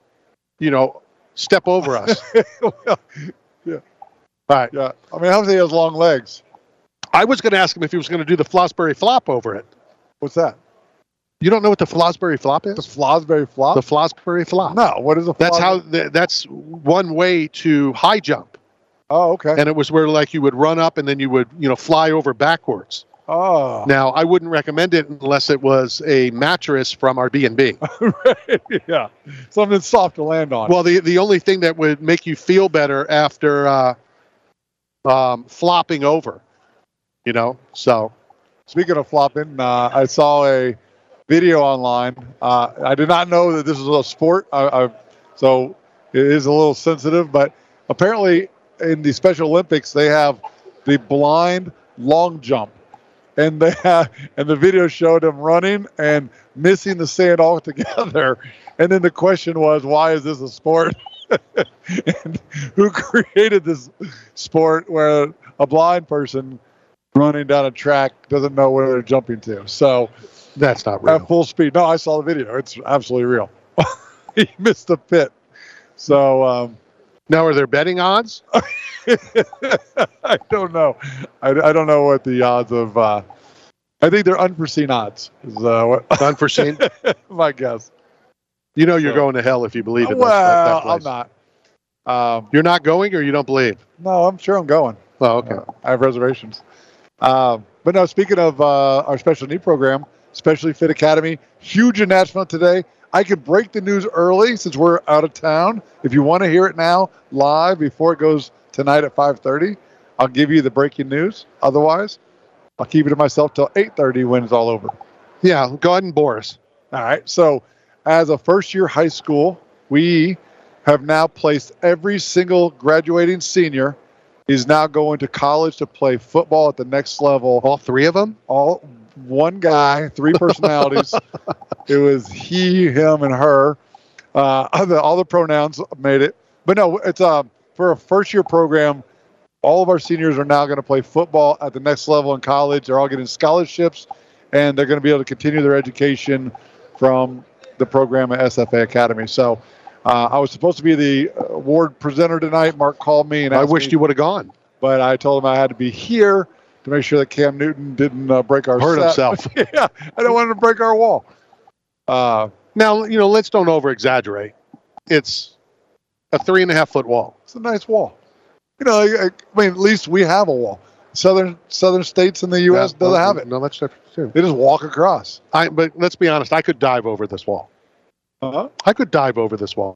step over us. Well, yeah. All right. Yeah. I mean, obviously he has long legs. I was going to ask him if he was going to do the Fosbury flop over it. What's that? You don't know what the Fosbury flop is? The Fosbury flop? The Fosbury flop. No. What is a flop? That's one way to high jump. Oh, okay. And it was where, like, you would run up and then you would, fly over backwards. Oh. Now, I wouldn't recommend it unless it was a mattress from our B&B. Right, yeah. Something soft to land on. Well, the only thing that would make you feel better after flopping over, so. Speaking of flopping, I saw a video online. I did not know that this was a sport, so it is a little sensitive, but apparently in the Special Olympics, they have the blind long jump. And the video showed him running and missing the sand altogether. And then the question was, why is this a sport? And who created this sport where a blind person running down a track doesn't know where they're jumping to? So that's not real. At full speed. No, I saw the video. It's absolutely real. He missed the pit. So now, are there betting odds? I don't know. I don't know what the odds of. I think they're unforeseen odds. Is what unforeseen? My guess. You're going to hell if you believe it. Well, I'm not. You're not going, or you don't believe? No, I'm sure I'm going. Oh, okay. I have reservations. But no, speaking of our special need program, Specially Fit Academy, huge announcement today. I could break the news early since we're out of town. If you want to hear it now, live, before it goes tonight at 5:30, I'll give you the breaking news. Otherwise, I'll keep it to myself till 8:30 when it's all over. Yeah, go ahead and bore us. All right. So as a first-year high school, we have now placed every single graduating senior is now going to college to play football at the next level. All three of them? All one guy, three personalities. It was he, him, and her. All the pronouns made it. But no, it's for a first-year program, all of our seniors are now going to play football at the next level in college. They're all getting scholarships, and they're going to be able to continue their education from the program at SFA Academy. So I was supposed to be the award presenter tonight. Mark called me and asked I wished you would have gone. But I told him I had to be here to make sure that Cam Newton didn't break our hurt himself. Yeah, I don't want him to break our wall. Now, let's don't over-exaggerate. It's a 3.5-foot wall. It's a nice wall. I mean, at least we have a wall. Southern states in the U.S. doesn't have it. No, that's different too. They just walk across. But let's be honest. I could dive over this wall. Uh-huh. I could dive over this wall.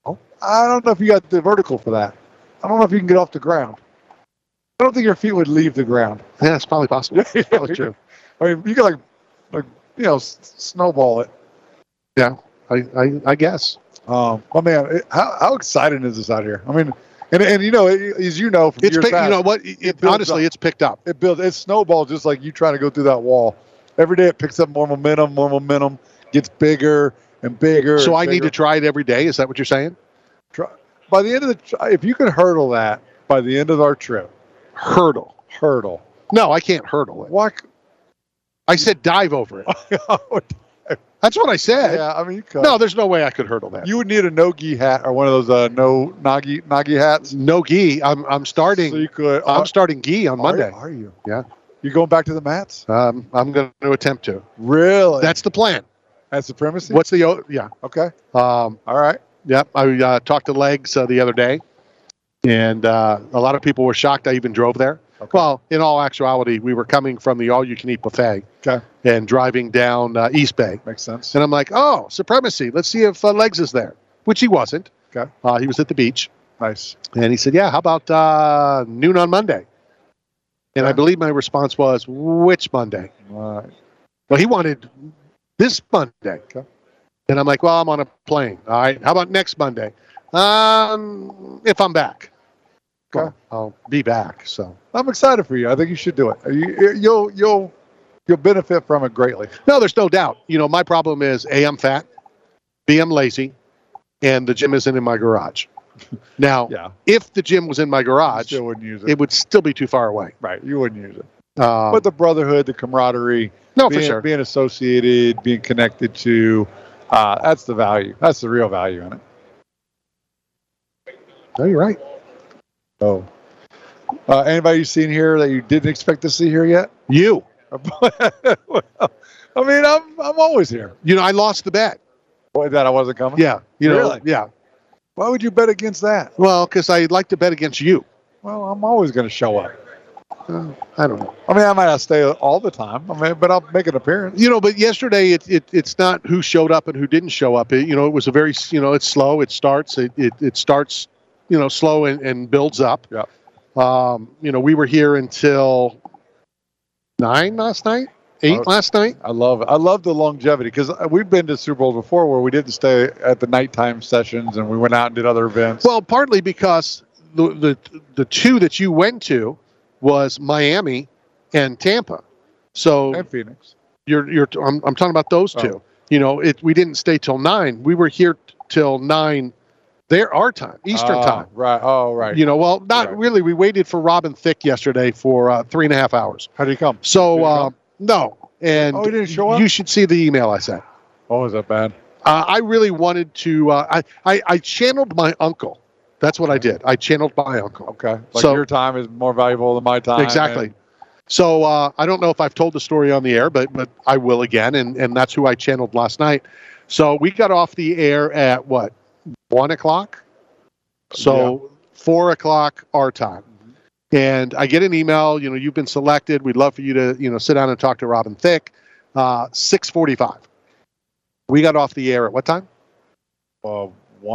I don't know if you got the vertical for that. I don't know if you can get off the ground. I don't think your feet would leave the ground. Yeah, that's probably possible. That's probably true. I mean, you could snowball it. Yeah, I guess. My man, how exciting is this out here? I mean, and as you know from it's years past, you know what? Honestly, it's picked up. It snowballs just like you trying to go through that wall. Every day it picks up more momentum, gets bigger and bigger. So I bigger. need to try it every day. Is that what you're saying? By the end of if you can hurdle that by the end of our trip, hurdle. No, I can't hurdle it. Why? I said dive over it. That's what I said. Yeah, I mean you could. No, there's no way I could hurdle that. You would need a no-gi hat or one of those nagi hats. No gi. I'm starting. So you could. I'm starting gi on Monday. Are you? Yeah. You going back to the mats? I'm going to attempt to. Really? That's the plan. At Supremacy? What's the yeah? Okay. All right. Yep. I talked to Legs the other day, and a lot of people were shocked I even drove there. Okay. Well, in all actuality, we were coming from the all-you-can-eat buffet. Okay. And driving down East Bay. Makes sense. And I'm like, oh, Supremacy. Let's see if Legs is there, which he wasn't. Okay. He was at the beach. Nice. And he said, yeah, how about noon on Monday? And I believe my response was, which Monday? Right. Well, he wanted this Monday. Okay. And I'm like, well, I'm on a plane. All right. How about next Monday? If I'm back. Okay. Well, I'll be back. So I'm excited for you. I think you should do it. You'll benefit from it greatly. No, there's no doubt. My problem is A, I'm fat, B, I'm lazy, and the gym isn't in my garage. Now, if the gym was in my garage, you still wouldn't use it. It would still be too far away. Right. You wouldn't use it. But the brotherhood, the camaraderie, for sure. Being associated, being connected to, that's the value. That's the real value in it. No, you're right. Oh. Anybody you've seen here that you didn't expect to see here yet? You. Well, I mean, I'm always here. I lost the bet. What, that I wasn't coming? Yeah. Really? Yeah. Why would you bet against that? Well, because I'd like to bet against you. Well, I'm always going to show up. I don't know. I mean, I might not stay all the time. I mean, but I'll make an appearance. But yesterday it's not who showed up and who didn't show up. It was a very, it's slow. It starts. It starts, slow and builds up. Yeah. We were here until 9 last night. 8 last night. I love it. I love the longevity because we've been to Super Bowls before where we didn't stay at the nighttime sessions and we went out and did other events. Well, partly because the two that you went to was Miami and Tampa. So and Phoenix. I'm talking about those two. We didn't stay till 9. We were here till 9 our time, Eastern time. Right. Oh, right. Not really. We waited for Robin Thicke yesterday for 3.5 hours. How did he come? So no. And he didn't show up? You should see the email I sent. Oh, is that bad? I really wanted to. I channeled my uncle. That's what I did. I channeled my uncle. Okay. So your time is more valuable than my time. Exactly. So I don't know if I've told the story on the air, but I will again, and that's who I channeled last night. So we got off the air at what, 1 o'clock? So 4 o'clock our time. And I get an email, you've been selected. We'd love for you to, sit down and talk to Robin Thicke. 6:45. We got off the air at what time? 1.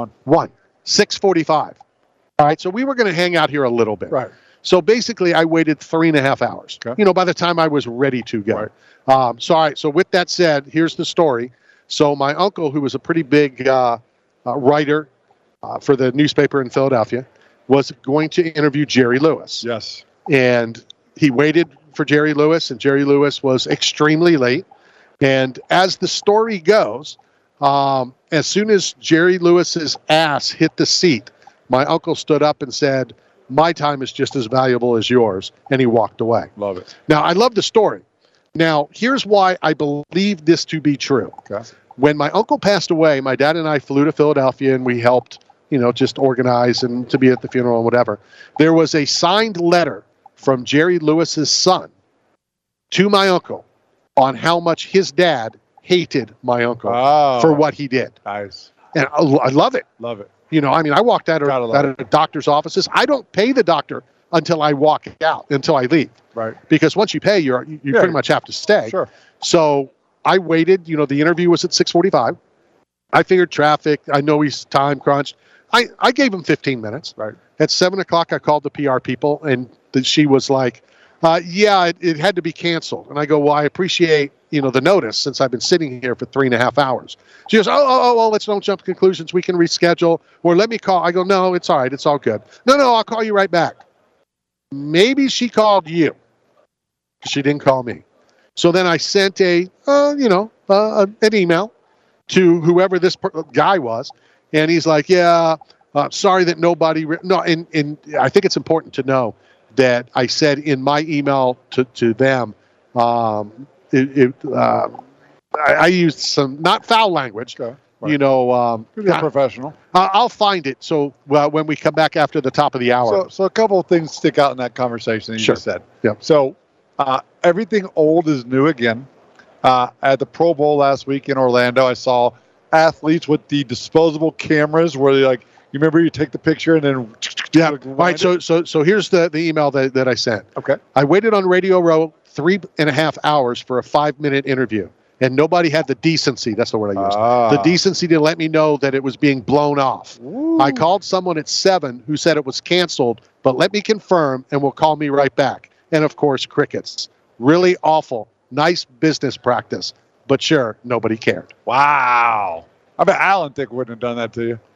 6:45. All right. So we were going to hang out here a little bit. Right. So basically I waited 3.5 hours, okay. By the time I was ready to go. Right. All right. So with that said, here's the story. So my uncle, who was a pretty big writer for the newspaper in Philadelphia, was going to interview Jerry Lewis. Yes. And he waited for Jerry Lewis, and Jerry Lewis was extremely late. And as the story goes, as soon as Jerry Lewis's ass hit the seat, my uncle stood up and said, "My time is just as valuable as yours," and he walked away. Love it. Now, I love the story. Now, here's why I believe this to be true. Okay. When my uncle passed away, my dad and I flew to Philadelphia, and we helped just organize and to be at the funeral and whatever. There was a signed letter from Jerry Lewis's son to my uncle on how much his dad hated my uncle for what he did. Nice. And I love it. Love it. I walked out of doctor's offices. I don't pay the doctor until I walk out, until I leave. Right. Because once you pay, you pretty much have to stay. Sure. So I waited. The interview was at 6:45. I figured traffic. I know he's time crunched. I gave him 15 minutes. Right. At 7 o'clock, I called the PR people, and she was like, yeah, it had to be canceled. And I go, well, I appreciate, the notice since I've been sitting here for 3.5 hours. She goes, oh, let's don't jump to conclusions. We can reschedule, or let me call. I go, no, it's all right. It's all good. No, I'll call you right back. Maybe she called you. She didn't call me. So then I sent an email to whoever this guy was, and he's like, yeah, sorry that nobody. And I think it's important to know that I said in my email to them, I used some not foul language. Okay. Right. You're professional. I'll find it. So when we come back after the top of the hour. So a couple of things stick out in that conversation that you just said. Yeah. So everything old is new again. At the Pro Bowl last week in Orlando, I saw athletes with the disposable cameras where they you remember you take the picture and then right. So here's the email that I sent. Okay. I waited on Radio Row 3.5 hours for a 5-minute interview, and nobody had the decency. That's the word I used. The decency to let me know that it was being blown off. Ooh. I called someone at 7 who said it was canceled, but let me confirm and will call me right back. And of course, crickets. Really awful. Nice business practice, but sure, nobody cared. Wow. I bet Alan Thicke wouldn't have done that to you.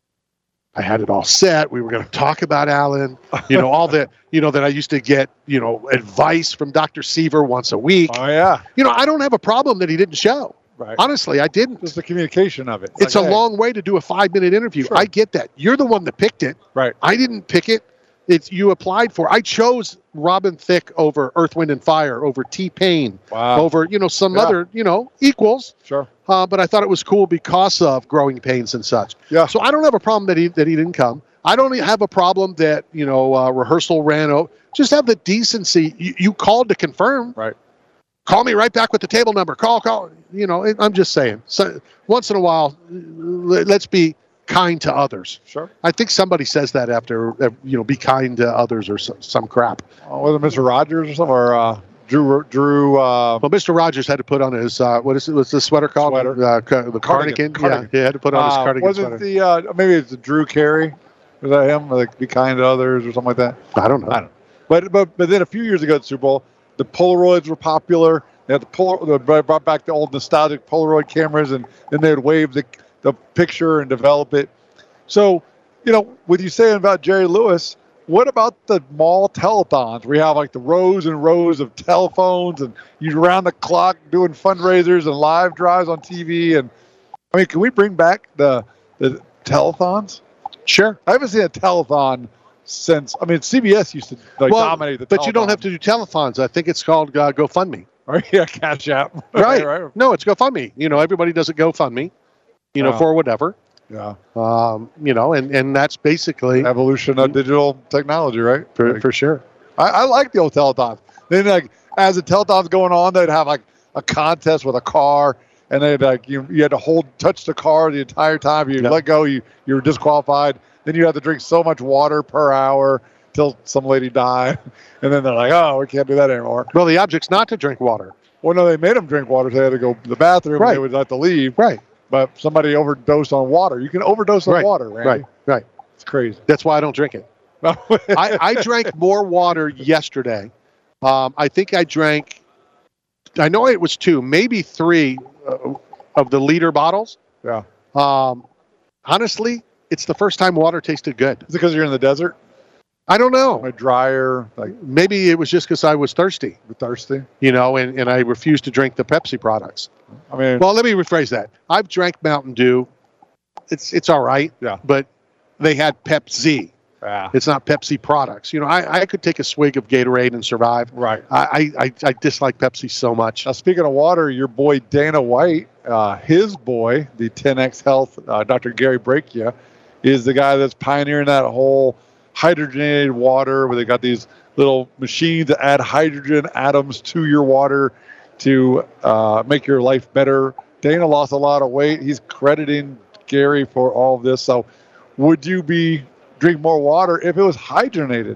I had it all set. We were going to talk about Alan, all the, that I used to get, advice from Dr. Seaver once a week. Oh, yeah. I don't have a problem that he didn't show. Right. Honestly, I didn't. Just the communication of it. It's a long way to do a 5-minute interview. Sure. I get that. You're the one that picked it. Right. I didn't pick it. It's you applied for. I chose Robin Thicke over Earth, Wind, and Fire, over T-Pain, over some other equals. Sure. But I thought it was cool because of Growing Pains and such. Yeah. So I don't have a problem that he didn't come. I don't have a problem that rehearsal ran over. Just have the decency. You called to confirm. Right. Call me right back with the table number. Call. I'm just saying. So once in a while, let's be kind to others. Sure. I think somebody says that after, be kind to others or some crap. Was it Mr. Rogers or something? Or Drew. Well, Mr. Rogers had to put on his, what's the sweater called? Sweater. The cardigan. Yeah, he had to put on his cardigan was sweater. Was it maybe it's Drew Carey? Was that him? Like, be kind to others or something like that? I don't know. But then a few years ago at the Super Bowl, the Polaroids were popular. They had they brought back the old nostalgic Polaroid cameras, and then they would wave the picture and develop it. So, with you saying about Jerry Lewis, what about the mall telethons where you have the rows and rows of telephones and you're around the clock doing fundraisers and live drives on TV? And can we bring back the telethons? Sure. I haven't seen a telethon since. CBS used to dominate the telethon. But you don't have to do telethons. I think it's called GoFundMe. Oh, yeah, Cash App. Right. No, it's GoFundMe. Everybody does a GoFundMe, for whatever. Yeah. And that's basically evolution of digital technology, right? For sure. I like the old telethons. Then as the telethon's going on, they'd have a contest with a car, and they'd you had to touch the car the entire time. You let go, you were disqualified. Then you had to drink so much water per hour till some lady died, and then they're like, oh, we can't do that anymore. Well, the object's not to drink water. Well, no, they made them drink water, so they had to go to the bathroom. Right. And they would have to leave. Right. But somebody overdosed on water. You can overdose on water, Randy. Right. It's crazy. That's why I don't drink it. I drank more water yesterday. I think I drank, I know it was 2, maybe 3 of the liter bottles. Yeah. Honestly, it's the first time water tasted good. Is it because you're in the desert? I don't know. Drier. Maybe it was just because I was thirsty. Thirsty? And I refused to drink the Pepsi products. Well, let me rephrase that. I've drank Mountain Dew. It's all right. Yeah. But they had Pepsi. Yeah. It's not Pepsi products. I could take a swig of Gatorade and survive. Right. I dislike Pepsi so much. Now, speaking of water, your boy Dana White, his boy, the 10X Health, Dr. Gary Brakia, is the guy that's pioneering that whole hydrogenated water where they got these little machines that add hydrogen atoms to your water to make your life better. Dana lost a lot of weight. He's crediting Gary for all of this. So would you drink more water if it was hydrogenated?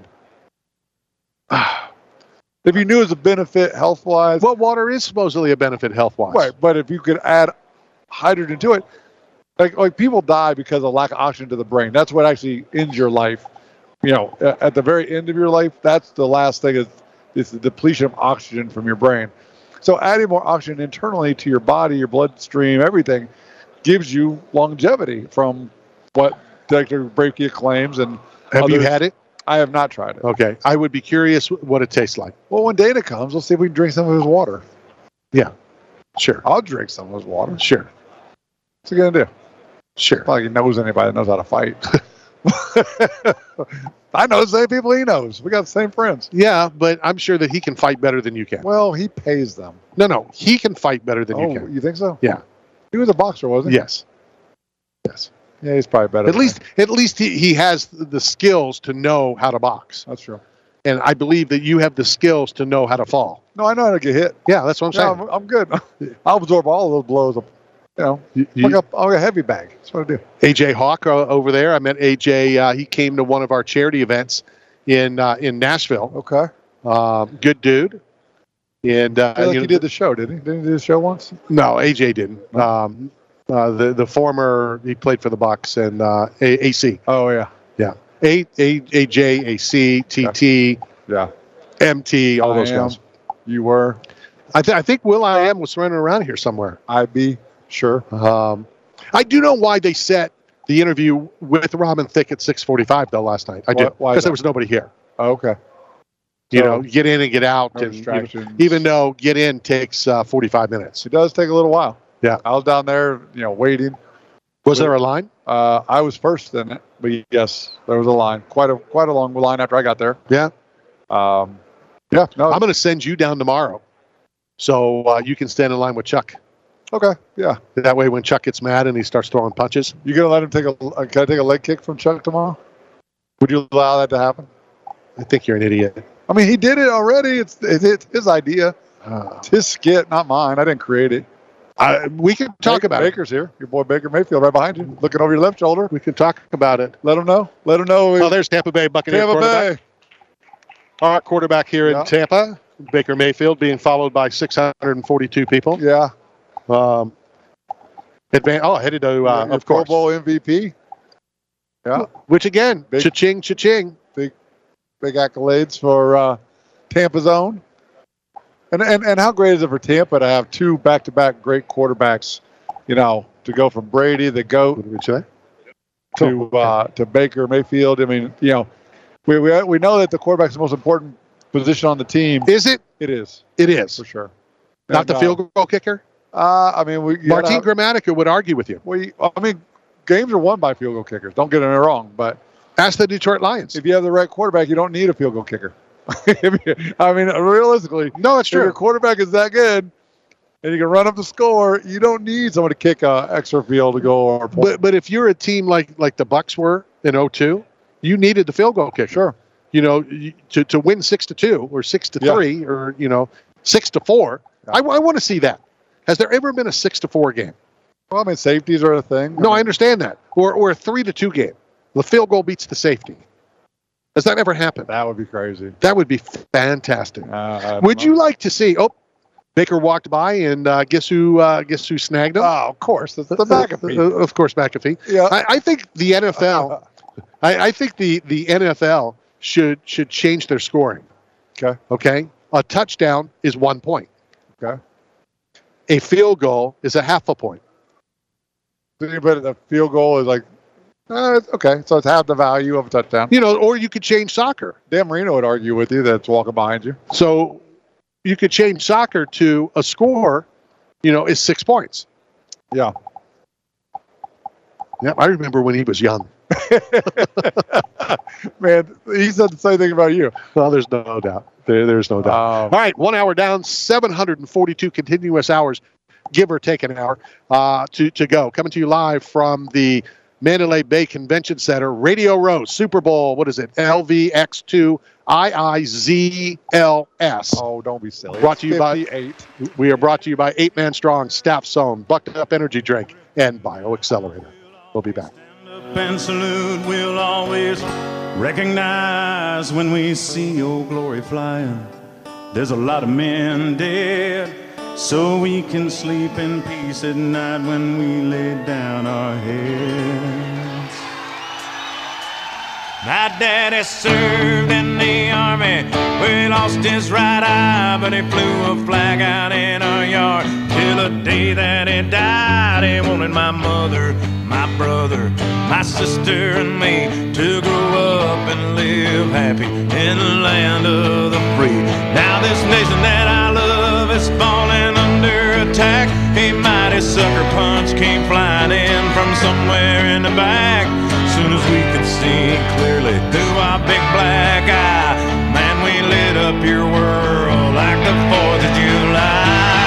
If you knew it was a benefit health-wise. Well, water is supposedly a benefit health-wise. Right, but if you could add hydrogen to it, Like people die because of lack of oxygen to the brain. That's what actually ends your life. At the very end of your life, that's the last thing is the depletion of oxygen from your brain. So adding more oxygen internally to your body, your bloodstream, everything, gives you longevity from what Dr. Brakia claims. And have you had it? I have not tried it. Okay. I would be curious what it tastes like. Well, when Dana comes, we'll see if we can drink some of his water. Yeah. Sure. I'll drink some of his water. Sure. What's he going to do? Sure. Like he knows anybody that knows how to fight. I know the same people he knows. We got the same friends. Yeah, but I'm sure that he can fight better than you can. Well, he pays them. No. He can fight better than you can. You think so? Yeah. He was a boxer, wasn't he? Yes. Yes. Yeah, he's probably better. At least he has the skills to know how to box. That's true. And I believe that you have the skills to know how to fall. No, I know how to get hit. Yeah, that's what I'm saying. I'm good. I'll absorb all of those blows. I'll get a heavy bag. That's what I do. AJ Hawk over there. I met AJ. He came to one of our charity events in Nashville. Okay. Good dude. And he did the show, didn't he? Didn't he do the show once? No, AJ didn't. The former, he played for the Bucks and AC. Oh yeah. Yeah. AJ, AC, TT. Yeah. MT, all those guys. You were. I think Will.i.am was running around here somewhere. IB, sure. I do know why they set the interview with Robin Thicke at 6:45 though last night. I do, because there was nobody here. Oh, okay. Get in and get out, no and even though get in takes 45 minutes. It does take a little while. Yeah, I was down there, waiting. Was there a line? I was first in it, but yes, there was a line. Quite a long line after I got there. Yeah. Yeah. No, I'm going to send you down tomorrow, so you can stand in line with Chuck. Okay. Yeah. That way, when Chuck gets mad and he starts throwing punches, you gonna let him can I take a leg kick from Chuck tomorrow? Would you allow that to happen? I think you're an idiot. I mean, he did it already. It's his idea. It's his skit, not mine. I didn't create it. We can talk about Baker's here. Your boy Baker Mayfield right behind you, looking over your left shoulder. We can talk about it. Let him know. Let him know. Oh, there's Tampa Bay Buccaneers quarterback. Our quarterback here in Tampa, Baker Mayfield, being followed by 642 people. Yeah. Headed to, of course, Pro Bowl MVP. Yeah. Which again, cha-ching, cha-ching. Big accolades for Tampa's own. And how great is it for Tampa to have two back-to-back great quarterbacks, to go from Brady, the GOAT, to Baker Mayfield. I mean, we know that the quarterback's the most important position on the team. Is it? It is. It is. For sure. Not the field goal kicker? Martin Gramatica would argue with you. Games are won by field goal kickers. Don't get me wrong, but ask the Detroit Lions. If you have the right quarterback, you don't need a field goal kicker. Realistically, no, it's true. If your quarterback is that good and you can run up the score, you don't need someone to kick an extra field goal or point. But if you're a team like the Bucks were in 2002, you needed the field goal kicker. Sure. To win 6-2 or 6-3 or 6-4. Yeah. I want to see that. Has there ever been a 6-4 game? Well, safeties are a thing. No, I understand that. Or a 3-2 game. The field goal beats the safety. Has that ever happened? That would be crazy. That would be fantastic. Would you like to see? Oh, Baker walked by, and guess who snagged him? Oh, of course, it's the McAfee. Of course, McAfee. Yeah. I think the NFL. I think the NFL should change their scoring. Okay. Okay. A touchdown is 1 point. Okay. A field goal is a half a point. But the field goal is like. Okay, so it's half the value of a touchdown. Or you could change soccer. Dan Marino would argue with you that it's walking behind you. So you could change soccer to a score, is 6 points. Yeah. Yeah, I remember when he was young. Man, he said the same thing about you. Well, there's no doubt. There's no doubt. All right, 1 hour down, 742 continuous hours, give or take an hour to go. Coming to you live from the Mandalay Bay Convention Center, Radio Row, Super Bowl, what is it? LVX2 IIZLS. Oh, don't be silly. Brought to you we are brought to you by 8 Man Strong, Staff Zone, Bucked Up Energy Drink, and BioAccelerator. We'll be back. And salute, we'll always recognize when we see your glory flying. There's a lot of men dead, so we can sleep in peace at night when we lay down our head. My daddy served in the army. We lost his right eye, but he flew a flag out in our yard. Till the day that he died, he wanted my mother, my brother, my sister, and me to grow up and live happy in the land of the free. Now this nation that I love is falling under attack. A mighty sucker punch came flying in from somewhere in the back. Soon as we could see clearly through our big black eye, man, we lit up your world like the 4th of July.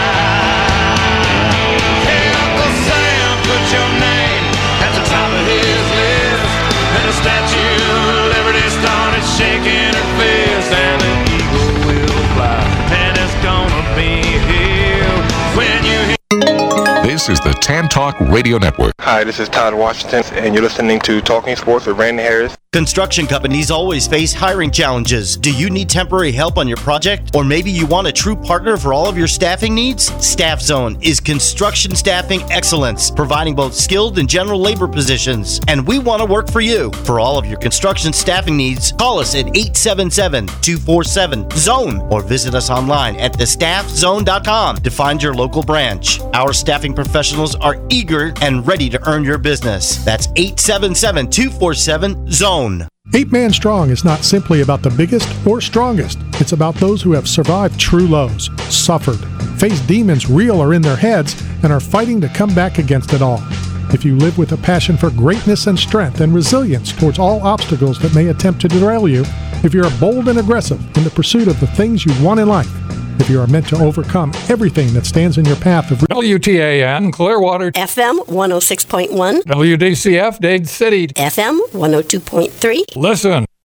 Hey, Uncle Sam, put your name at the top of his list, and the Statue of Liberty started shaking her fist, and the eagle will fly, and it's gonna be here when you hear. This is the Tan Talk Radio Network. Hi, this is Todd Washington, and you're listening to Talking Sports with Randy Harris. Construction companies always face hiring challenges. Do you need temporary help on your project? Or maybe you want a true partner for all of your staffing needs? Staff Zone is construction staffing excellence, providing both skilled and general labor positions. And we want to work for you. For all of your construction staffing needs, call us at 877-247-ZONE or visit us online at thestaffzone.com to find your local branch. Our staffing professionals are eager and ready to earn your business. That's 877-247-ZONE. 8-Man Strong is not simply about the biggest or strongest. It's about those who have survived true lows, suffered, faced demons real or in their heads, and are fighting to come back against it all. If you live with a passion for greatness and strength and resilience towards all obstacles that may attempt to derail you, if you're bold and aggressive in the pursuit of the things you want in life, if you are meant to overcome everything that stands in your path of WTAN Clearwater FM 106.1 WDCF Dade City FM 102.3 Listen